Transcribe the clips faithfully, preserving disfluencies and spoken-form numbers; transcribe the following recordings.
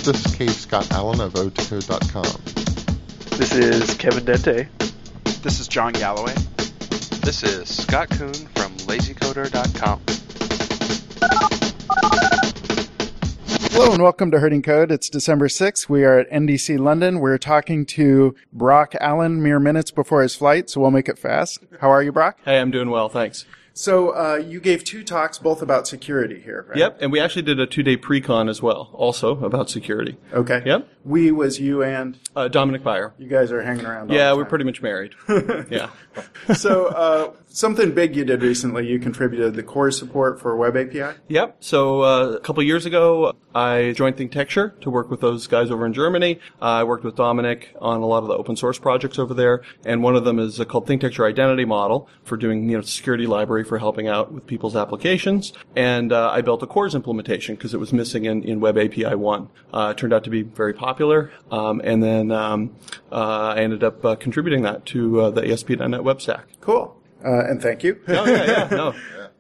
This is Cave Scott Allen of ode to code dot com. This is Kevin Dente. This is John Galloway. This is Scott Kuhn from lazy coder dot com. Hello and welcome to Herding Code. It's December sixth. We are at N D C London. We're talking to Brock Allen mere minutes before his flight, so we'll make it fast. How are you, Brock? Hey, I'm doing well, thanks. So uh, you gave two talks, both about security here, right? Yep, and we actually did a two-day pre-con as well, also about security. Okay. Yep. We was you and? Uh, Dominic Beyer. You guys are hanging around all Yeah, the we're time. pretty much married. Yeah. So uh, something big you did recently, you contributed the core support for Web A P I? Yep. So uh, a couple years ago, I joined ThinkTexture to work with those guys over in Germany. Uh, I worked with Dominic on a lot of the open source projects over there, and one of them is uh, called ThinkTexture Identity Model for doing, you know, security library for helping out with people's applications. And uh, I built a CORS implementation because it was missing in, in Web A P I one. Uh, it turned out to be very popular, um, and then um, uh, I ended up uh, contributing that to uh, the A S P dot net web stack. Cool. Uh, and thank you. Oh, yeah, yeah, no.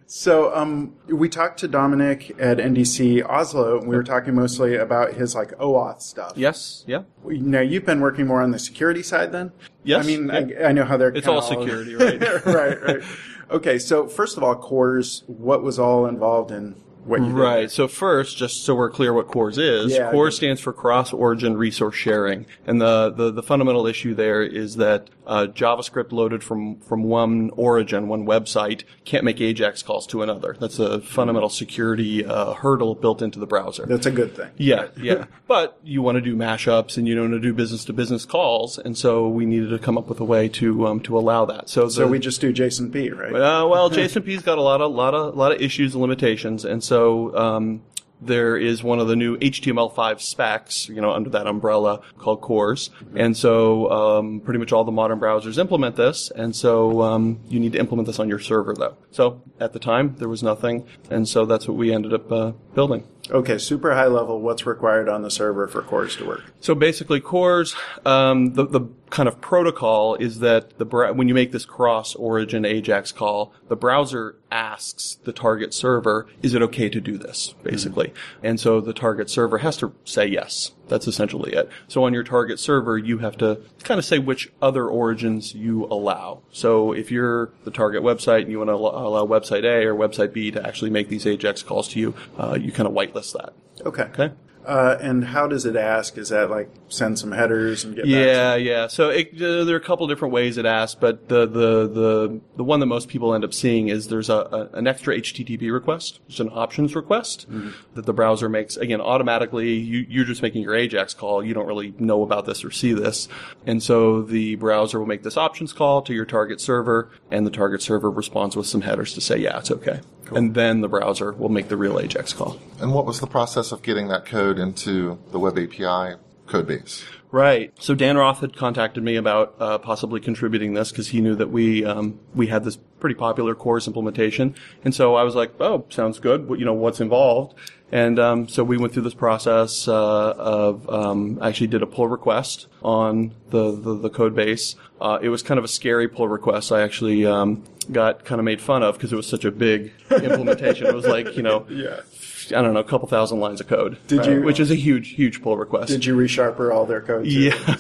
So um, we talked to Dominic at N D C Oslo, and we were talking mostly about his like OAuth stuff. Yes, yeah. Now, you've been working more on the security side then? Yes. I mean, yeah. I, I know how they're It's kinda all security, right? right, right. Okay, so first of all, CORS, what was all involved in what you did? Right. So first, just so we're clear what CORS is, Yeah, CORS stands for Cross-Origin Resource Sharing. And the, the, the fundamental issue there is that uh, JavaScript loaded from, from one origin, one website, can't make AJAX calls to another. That's a fundamental security uh, hurdle built into the browser. That's a good thing. Yeah, yeah. But you want to do mashups and you want to do business-to-business calls, and so we needed to come up with a way to um, to allow that. So, the, So we just do JSON-P, right? Uh, well, JSON-P's got a lot of lot of lot of issues and limitations, and so um, there is one of the new H T M L five specs, you know, under that umbrella called CORS, and so um, pretty much all the modern browsers implement this, and so um, you need to implement this on your server, though. So at the time there was nothing, and so that's what we ended up uh, building. Okay, super high level, what's required on the server for CORS to work? So basically, CORS, um, the, the kind of protocol is that the bra- when you make this cross-origin AJAX call, the browser asks the target server, is it okay to do this, basically? Mm-hmm. And so the target server has to say yes. That's essentially it. So on your target server, you have to kind of say which other origins you allow. So if you're the target website and you want to allow website A or website B to actually make these AJAX calls to you, uh, you kind of whitelist that. Okay. Okay. Uh, and how does it ask? Is that like send some headers and get yeah, back to yeah. So it, uh, there are a couple different ways it asks, but the, the the the one that most people end up seeing is there's a, a an extra H T T P request, just an options request mm-hmm. that the browser makes again automatically. You, you're just making your AJAX call. You don't really know about this or see this, and so the browser will make this options call to your target server, and the target server responds with some headers to say yeah, it's okay. Cool. And then the browser will make the real AJAX call. And what was the process of getting that code into the Web A P I code base? Right. So Dan Roth had contacted me about uh, possibly contributing this because he knew that we um, we had this pretty popular CORS implementation, and so I was like, "Oh, sounds good. You know, what's involved?" And um, so we went through this process uh, of um, I actually did a pull request on the the, the code base. Uh, it was kind of a scary pull request. I actually um, got kind of made fun of because it was such a big implementation. It was like, you know. Yeah. I don't know, a couple thousand lines of code. Did right? you, which is a huge, huge pull request. Did you resharper all their code? Too? Yeah.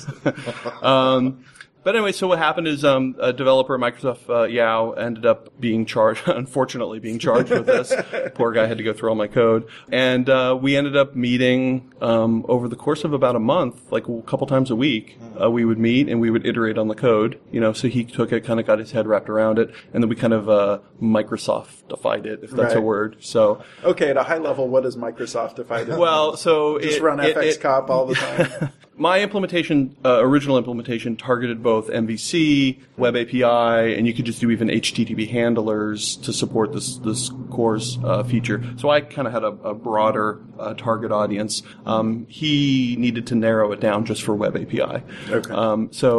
um, but anyway, so what happened is um, a developer at Microsoft, uh, Yao, ended up being charged, unfortunately being charged with this. Poor guy had to go through all my code. And uh, we ended up meeting um, over the course of about a month, like a couple times a week. Uh, we would meet and we would iterate on the code. You know, so he took it, kind of got his head wrapped around it, and then we kind of uh, Microsoft-ified it, if that's right. a word. So okay, at a high level, what does Microsoft-ified it? Well, so just it, run it, F X cop it, all the time. My implementation, uh, original implementation, targeted both M V C, Web A P I, and you could just do even H T T P handlers to support this this CORS uh, feature. So I kind of had a, a broader uh, target audience. Um, he needed to narrow it down just for Web A P I. Okay. Um, so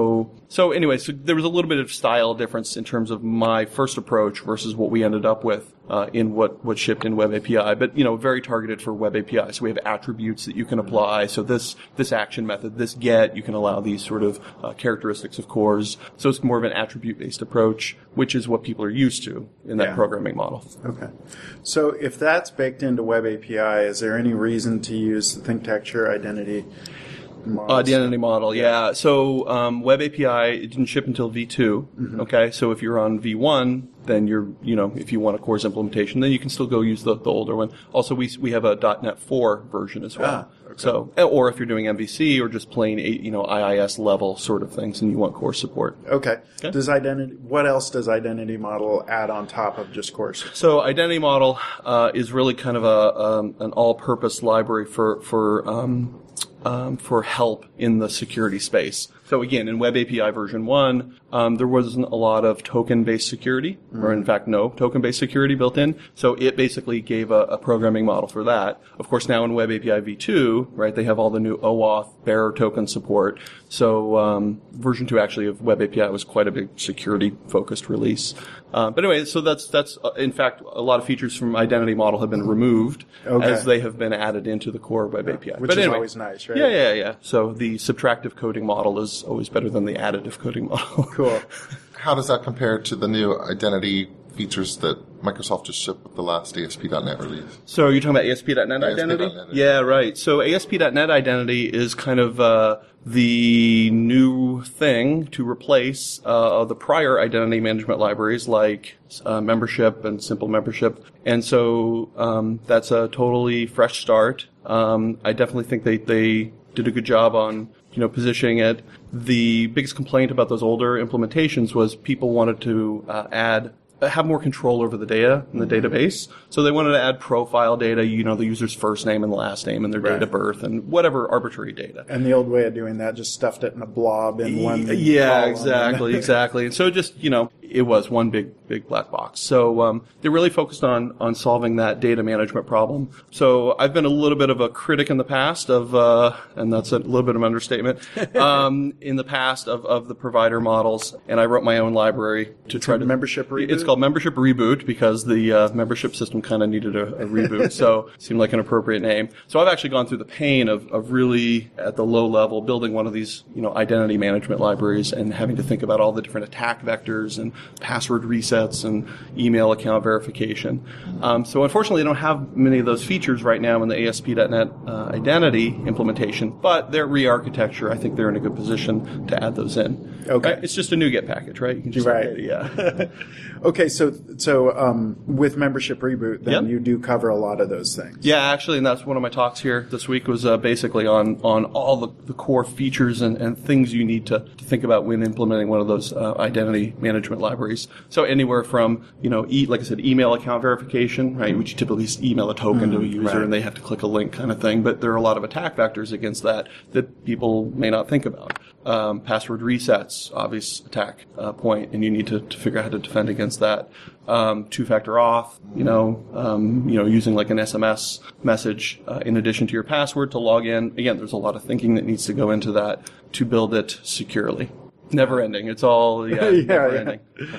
So anyway, so there was a little bit of style difference in terms of my first approach versus what we ended up with uh, in what, what shipped in Web A P I. But, you know, very targeted for Web A P I. So we have attributes that you can apply. So this, this action method, this get, you can allow these sort of uh, characteristics of cores. So it's more of an attribute-based approach, which is what people are used to in that Yeah. programming model. Okay. So if that's baked into Web A P I, is there any reason to use the ThinkTexture identity models? Identity model, yeah. So um, Web A P I, it didn't ship until V two. Mm-hmm. Okay, so if you're on V one, then you're, you know, if you want a Cores implementation, then you can still go use the, the older one. Also, we we have a .NET four version as well. Ah, okay. So, or if you're doing M V C or just plain, you know, I I S level sort of things, and you want Core support. Okay. Okay. Does identity? What else does identity model add on top of just Cores? So identity model uh, is really kind of a um, an all-purpose library for for um, um, for help in the security space. So again, in Web A P I version one, um, there wasn't a lot of token-based security, mm. or in fact, no token-based security built in. So it basically gave a, a programming model for that. Of course, now in Web A P I v two, right, they have all the new OAuth bearer token support. So um, version two actually of Web A P I was quite a big security-focused release. Uh, but anyway, so that's that's uh, in fact a lot of features from identity model have been removed Okay. as they have been added into the core Web A P I. Which but is anyway, always nice, right? Yeah, yeah, yeah. So the subtractive coding model is always better than the additive coding model. Cool. How does that compare to the new identity features that Microsoft just shipped with the last A S P dot net release? So you're talking about A S P dot net identity? A S P dot net. Yeah, right. So A S P dot net identity is kind of uh, the new thing to replace uh, the prior identity management libraries like uh, membership and simple membership. And so um, that's a totally fresh start. Um, I definitely think they, they did a good job on, you know, positioning it. The biggest complaint about those older implementations was people wanted to uh, add have more control over the data in the database. So they wanted to add profile data, you know, the user's first name and last name and their Right. date of birth and whatever arbitrary data. And the old way of doing that just stuffed it in a blob in one Yeah, column. exactly, exactly. And so just, you know, it was one big, big black box. So um, they really focused on on solving that data management problem. So I've been a little bit of a critic in the past of, uh, and that's a little bit of an understatement, um, in the past of, of the provider models. And I wrote my own library to try to... Membership Reboot? It's called Membership Reboot because the uh, membership system kind of needed a, a reboot. So it seemed like an appropriate name. So I've actually gone through the pain of, of really, at the low level, building one of these, you know, identity management libraries and having to think about all the different attack vectors and password resets and email account verification. Um, so unfortunately, I don't have many of those features right now in the A S P dot net uh, identity implementation, but their re-architecture, I think they're in a good position to add those in. Okay. Right? It's just a NuGet package, right? You can just Right. add it, yeah. Okay, so so um, with Membership Reboot, then Yep. you do cover a lot of those things. Yeah, actually, and that's one of my talks here this week was uh, basically on, on all the, the core features and, and things you need to, to think about when implementing one of those uh, identity management libraries. So anywhere from, you know, e- like I said, email account verification, right, which you typically email a token mm, to a user right. and they have to click a link kind of thing, but there are a lot of attack vectors against that that people may not think about. Um, password resets, obvious attack uh, point, and you need to, to figure out how to defend against that. Um, two-factor auth, you know, um, you know, using like an S M S message uh, in addition to your password to log in. Again, there's a lot of thinking that needs to go into that to build it securely. Never ending. It's all yeah, Yeah, never yeah. ending.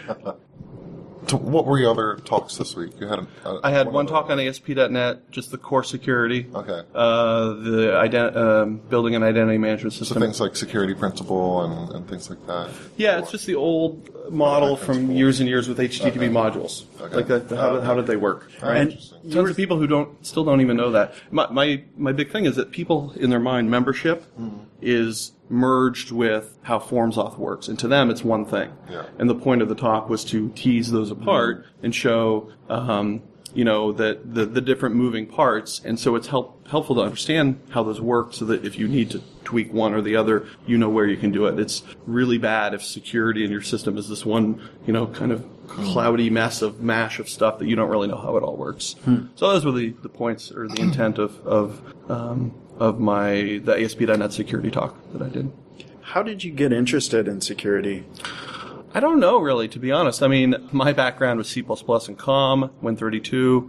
So what were your other talks this week? You had a, a, I had one other- talk on A S P dot net, just the core security. Okay. Uh, the ident- um, building an identity management So system. things like security principle and, and things like that. Yeah, it's just the old model from years and years with H T T P Okay. modules. Okay. Like, that, how, how did they work? Very And interesting. you Tons were- of people who don't still don't even know that. My my, my big thing is that people in their mind membership is merged with how Forms Auth works, and to them it's one thing. Yeah. And the point of the talk was to tease those apart and show, um, you know, that the the different moving parts, and so it's help helpful to understand how those work, so that if you need to tweak one or the other, you know where you can do it. It's really bad if security in your system is this one, you know, kind of cloudy mess of mash of stuff that you don't really know how it all works. So those were the, the points or the intent of of um, of my the A S P dot net security talk that I did. How did you get interested in security? I don't know, really, to be honest. I mean, my background was C plus plus and COM, Win thirty-two,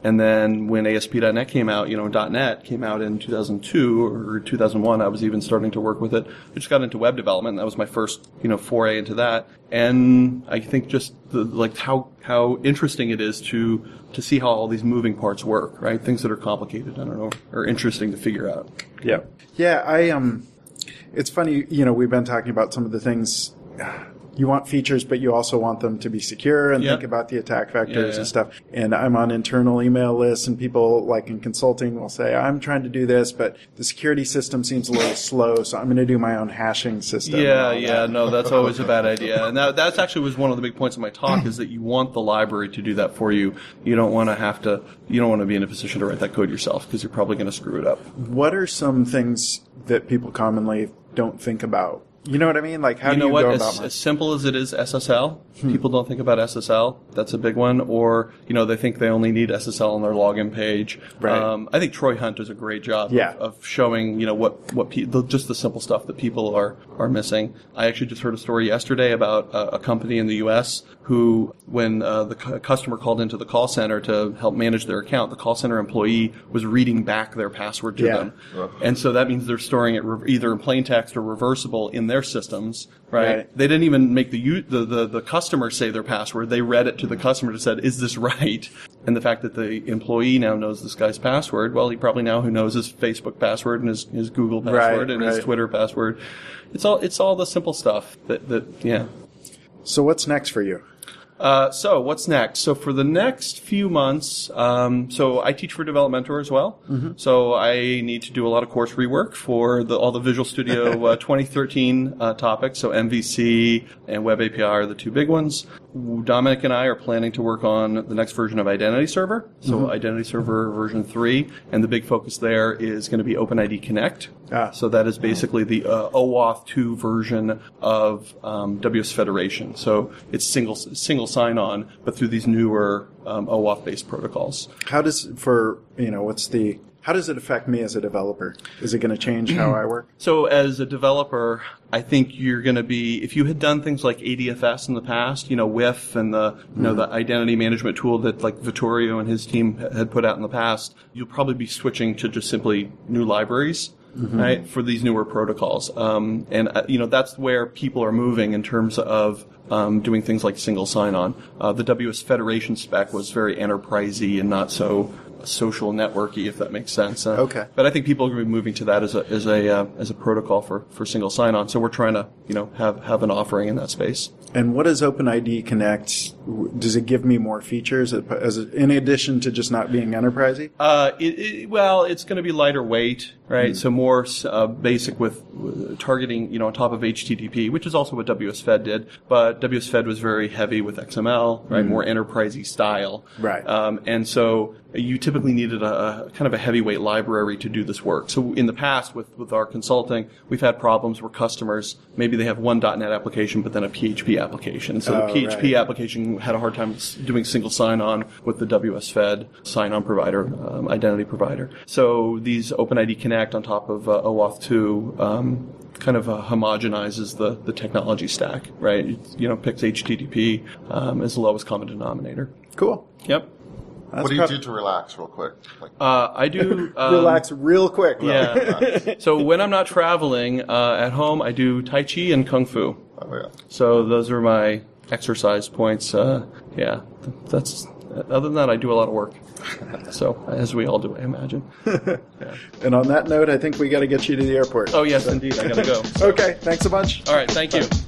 And then when A S P dot net came out, you know, .NET came out in two thousand two or two thousand one, I was even starting to work with it. I just got into web development. That was my first, you know, foray into that. And I think just the, like how, how interesting it is to, to see how all these moving parts work, right? Things that are complicated, I don't know, are interesting to figure out. Yeah. Yeah, I um, it's funny, you know, we've been talking about some of the things. You want features, but you also want them to be secure and Yep. think about the attack vectors Yeah, yeah. and stuff. And I'm on internal email lists, and people, like in consulting, will say, I'm trying to do this, but the security system seems a little slow, so I'm going to do my own hashing system. and Yeah, all yeah, that. no, that's always a bad idea. And that that's actually was one of the big points of my talk is that you want the library to do that for you. You don't want to have to, you don't want to be in a position to write that code yourself because you're probably going to screw it up. What are some things that people commonly don't think about? You know what I mean? Like, how you do know you what? go As, about my... as simple as it is S S L, people don't think about S S L. That's a big one. Or, you know, they think they only need S S L on their login page. Right. Um, I think Troy Hunt does a great job Yeah. of, of showing, you know, what, what pe- the, just the simple stuff that people are, are missing. I actually just heard a story yesterday about a, a company in the U S who, when uh, the cu- customer called into the call center to help manage their account, the call center employee was reading back their password to Yeah. them. And so that means they're storing it re- either in plain text or reversible in their systems. Right. Right. They didn't even make the, u- the the the customer say their password. They read it to the customer to said, "Is this right?" And the fact that the employee now knows this guy's password, well, he probably now who knows his Facebook password and his, his Google password Right, and his right. Twitter password. It's all it's all the simple stuff that that yeah. So what's next for you? Uh, so what's next? So for the next few months, um, so I teach for Developmentor as well. Mm-hmm. So I need to do a lot of course rework for the, all the Visual Studio uh, twenty thirteen uh, topics. So M V C and Web A P I are the two big ones. Dominic and I are planning to work on the next version of Identity Server. So Mm-hmm. Identity Server version three, and the big focus there is going to be OpenID Connect. Ah. So that is basically the uh, OAuth two version of um, W S Federation. So it's single single sign-on, but through these newer um, OAuth-based protocols. How does, for, you know, what's the, how does it affect me as a developer? Is it going to change how I work? So as a developer, I think you're going to be, if you had done things like A D F S in the past, you know, W I F and the, you know, the identity management tool that like Vittorio and his team had put out in the past, you'll probably be switching to just simply new libraries. Mm-hmm. Right, for these newer protocols. Um, and, uh, you know, that's where people are moving in terms of um, doing things like single sign-on. Uh, the W S Federation spec was very enterprisey and not so social networky, if that makes sense. Uh, Okay. But I think people are going to be moving to that as a as a uh, as a protocol for, for single sign-on. So we're trying to, you know, have have an offering in that space. And what does OpenID Connect, does it give me more features as a, in addition to just not being enterprisey? Uh, it, it, well, it's going to be lighter weight, right? Mm. So more uh, basic with, with targeting, you know, on top of H T T P, which is also what W S Fed did. But W S Fed was very heavy with X M L, right? Mm. More enterprisey style, right? Um, and so you typically needed a, a kind of a heavyweight library to do this work. So in the past, with with our consulting, we've had problems where customers maybe they have one .NET application, but then a P H P application. So oh, the P H P right. application had a hard time doing single sign-on with the W S Fed sign-on provider, um, identity provider. So these OpenID Connect on top of uh, OAuth two um, kind of uh, homogenizes the, the technology stack, right? It, you know, picks H T T P um, as the lowest common denominator. Cool. Yep. That's what do you prob- do to relax real quick? Like, Uh, I do... Um, Relax real quick. Yeah. So when I'm not traveling, uh, at home, I do Tai Chi and Kung Fu. oh, yeah. So those are my exercise points. Uh, yeah, that's... Other than that, I do a lot of work. So, as we all do, I imagine. Yeah. And on that note, I think we got to get you to the airport. Oh, yes, indeed. I gotta go. Okay, thanks a bunch. All right, thank you.